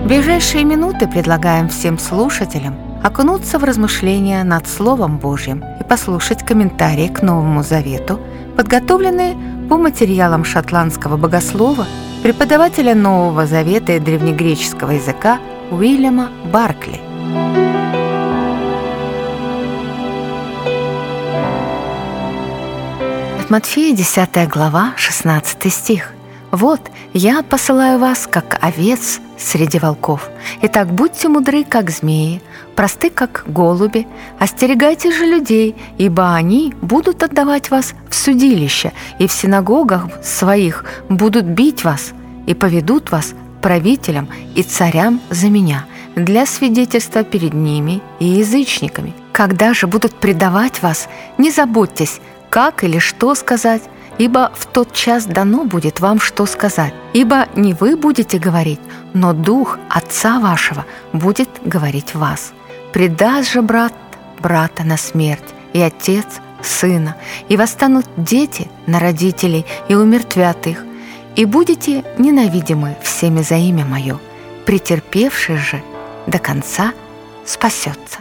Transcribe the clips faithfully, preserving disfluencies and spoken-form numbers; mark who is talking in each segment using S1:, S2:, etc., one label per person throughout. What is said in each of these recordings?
S1: В ближайшие минуты предлагаем всем слушателям окунуться в размышления над Словом Божьим и послушать комментарии к Новому Завету, подготовленные по материалам шотландского богослова, преподавателя Нового Завета и древнегреческого языка Уильяма Баркли. От Матфея десятая глава, шестнадцатый стих. «Вот, я посылаю вас, как овец среди волков. Итак, будьте мудры, как змеи, просты, как голуби, остерегайтесь же людей, ибо они будут отдавать вас в судилище, и в синагогах своих будут бить вас, и поведут вас правителям и царям за меня, для свидетельства перед ними и язычниками. Когда же будут предавать вас, не заботьтесь, как или что сказать, ибо в тот час дано будет вам что сказать. Ибо не вы будете говорить, но Дух Отца вашего будет говорить в вас. Предаст же брат брата на смерть, и отец сына, и восстанут дети на родителей, и умертвят их, и будете ненавидимы всеми за имя Мое. Претерпевший же до конца спасется».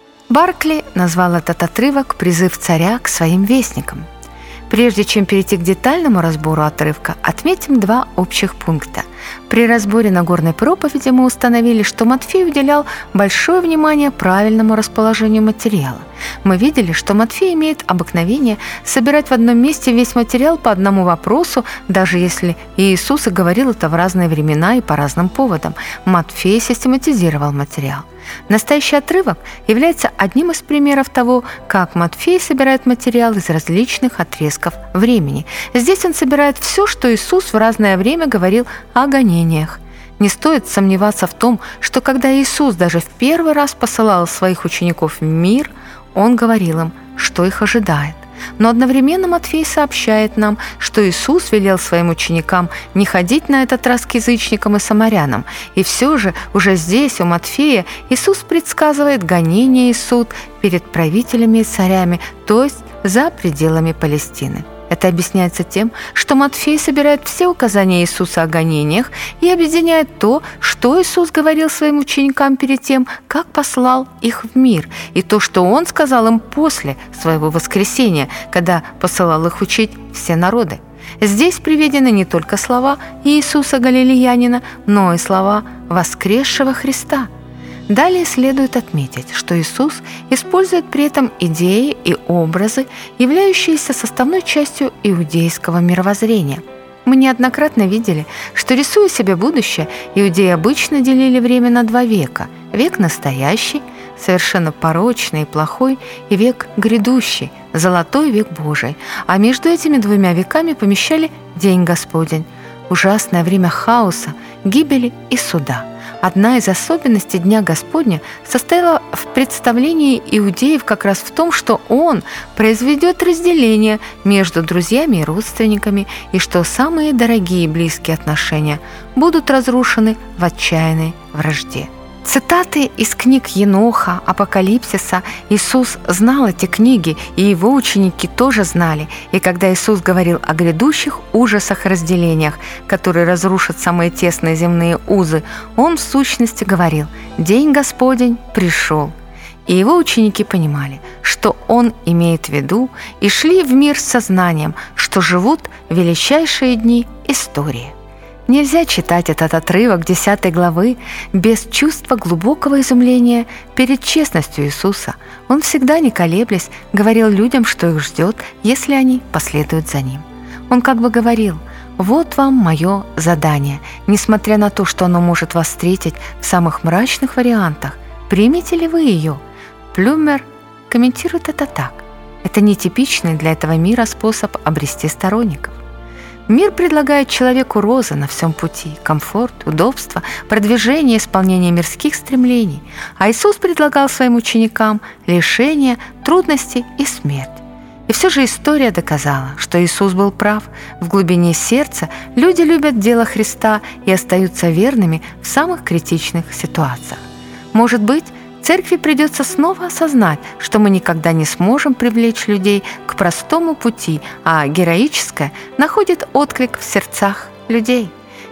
S1: Баркли назвал этот отрывок «Призыв царя к своим вестникам». Прежде чем перейти к детальному разбору отрывка, отметим два общих пункта. При разборе Нагорной проповеди мы установили, что Матфей уделял большое внимание правильному расположению материала. Мы видели, что Матфей имеет обыкновение собирать в одном месте весь материал по одному вопросу, даже если Иисус и говорил это в разные времена и по разным поводам. Матфей систематизировал материал. Настоящий отрывок является одним из примеров того, как Матфей собирает материал из различных отрезков времени. Здесь он собирает все, что Иисус в разное время говорил о гонениях. Не стоит сомневаться в том, что когда Иисус даже в первый раз посылал своих учеников в мир, Он говорил им, что их ожидает. Но одновременно Матфей сообщает нам, что Иисус велел своим ученикам не ходить на этот раз к язычникам и самарянам. И все же уже здесь, у Матфея, Иисус предсказывает гонение и суд перед правителями и царями, то есть за пределами Палестины. Это объясняется тем, что Матфей собирает все указания Иисуса о гонениях и объединяет то, что Иисус говорил своим ученикам перед тем, как послал их в мир, и то, что Он сказал им после своего воскресения, когда посылал их учить все народы. Здесь приведены не только слова Иисуса Галилеянина, но и слова воскресшего Христа. Далее следует отметить, что Иисус использует при этом идеи и образы, являющиеся составной частью иудейского мировоззрения. Мы неоднократно видели, что, рисуя себе будущее, иудеи обычно делили время на два века – век настоящий, совершенно порочный и плохой, и век грядущий, золотой век Божий, а между этими двумя веками помещали День Господень, ужасное время хаоса, гибели и суда. Одна из особенностей Дня Господня состояла в представлении иудеев как раз в том, что он произведет разделение между друзьями и родственниками, и что самые дорогие и близкие отношения будут разрушены в отчаянной вражде. Цитаты из книг Еноха, Апокалипсиса. Иисус знал эти книги, и его ученики тоже знали. И когда Иисус говорил о грядущих ужасах и разделениях, которые разрушат самые тесные земные узы, Он в сущности говорил: «День Господень пришел». И его ученики понимали, что Он имеет в виду, и шли в мир с сознанием, что живут величайшие дни истории. Нельзя читать этот отрывок десятой главы без чувства глубокого изумления перед честностью Иисуса. Он всегда, не колеблясь, говорил людям, что их ждет, если они последуют за Ним. Он как бы говорил: «Вот вам мое задание, несмотря на то, что оно может вас встретить в самых мрачных вариантах. Примете ли вы ее?» Плюмер комментирует это так: «Это нетипичный для этого мира способ обрести сторонников». Мир предлагает человеку розы на всем пути, комфорт, удобство, продвижение, исполнение мирских стремлений. А Иисус предлагал своим ученикам лишение, трудности и смерть. И все же история доказала, что Иисус был прав. В глубине сердца люди любят дело Христа и остаются верными в самых критичных ситуациях. Может быть, Церкви придется снова осознать, что мы никогда не сможем привлечь людей к простому пути, а героическое находит отклик в сердцах людей.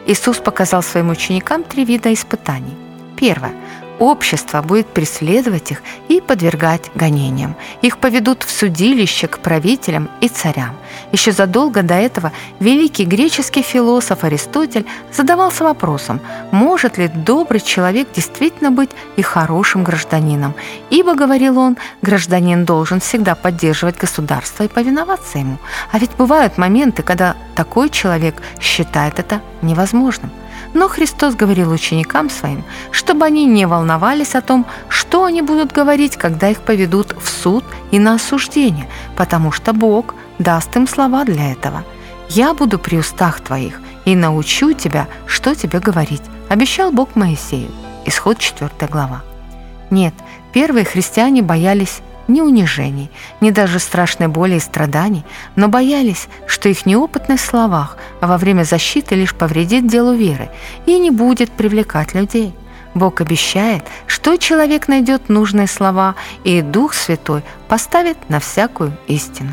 S1: Иисус показал своим ученикам три вида испытаний. Первое. Общество будет преследовать их и подвергать гонениям. Их поведут в судилище к правителям и царям. Еще задолго до этого великий греческий философ Аристотель задавался вопросом, может ли добрый человек действительно быть и хорошим гражданином. Ибо, говорил он, гражданин должен всегда поддерживать государство и повиноваться ему. А ведь бывают моменты, когда такой человек считает это невозможным. Но Христос говорил ученикам своим, чтобы они не волновались о том, что они будут говорить, когда их поведут в суд и на осуждение, потому что Бог даст им слова для этого. «Я буду при устах твоих и научу тебя, что тебе говорить», обещал Бог Моисею. Исход четвёртая глава. Нет, первые христиане боялись ни унижений, ни даже страшной боли и страданий, но боялись, что их неопытность в словах во время защиты лишь повредит делу веры и не будет привлекать людей. Бог обещает, что человек найдет нужные слова, и Дух Святой поставит на всякую истину.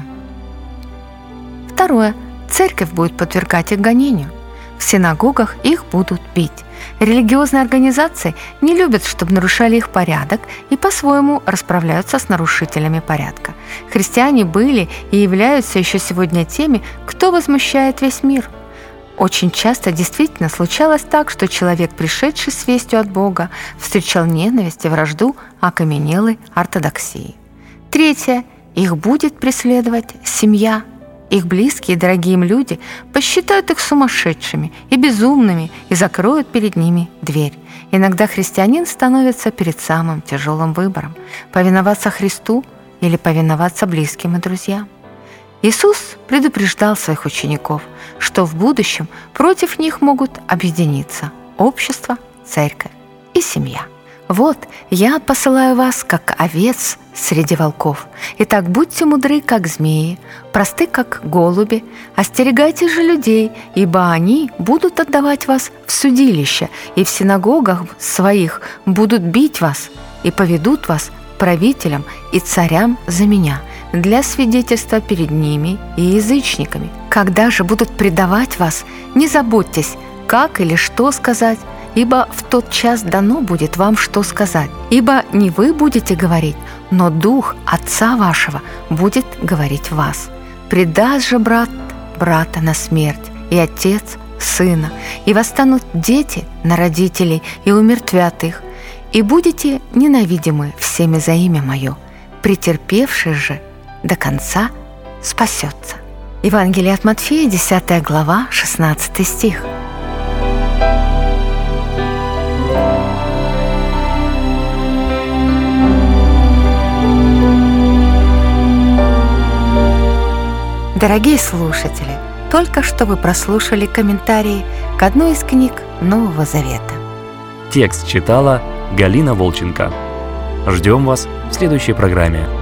S1: Второе. Церковь будет подвергать их гонению. В синагогах их будут бить. Религиозные организации не любят, чтобы нарушали их порядок, и по-своему расправляются с нарушителями порядка. Христиане были и являются еще сегодня теми, кто возмущает весь мир. Очень часто действительно случалось так, что человек, пришедший с вестью от Бога, встречал ненависть и вражду окаменелой ортодоксии. Третье. Их будет преследовать семья. Их близкие и дорогие им люди посчитают их сумасшедшими и безумными и закроют перед ними дверь. Иногда христианин становится перед самым тяжелым выбором – повиноваться Христу или повиноваться близким и друзьям. Иисус предупреждал своих учеников, что в будущем против них могут объединиться общество, церковь и семья. «Вот, я посылаю вас, как овец среди волков. Итак, будьте мудры, как змеи, просты, как голуби. Остерегайтесь же людей, ибо они будут отдавать вас в судилище, и в синагогах своих будут бить вас, и поведут вас правителям и царям за меня, для свидетельства перед ними и язычниками. Когда же будут предавать вас, не заботьтесь, как или что сказать, ибо в тот час дано будет вам что сказать. Ибо не вы будете говорить, но Дух Отца вашего будет говорить в вас. Предаст же брат брата на смерть, и отец сына, и восстанут дети на родителей, и умертвят их, и будете ненавидимы всеми за имя Мое. Претерпевший же до конца спасется». Евангелие от Матфея, десятая глава, шестнадцатый стих. Дорогие слушатели, только что вы прослушали комментарии к одной из книг Нового Завета.
S2: Текст читала Галина Волченко. Ждем вас в следующей программе.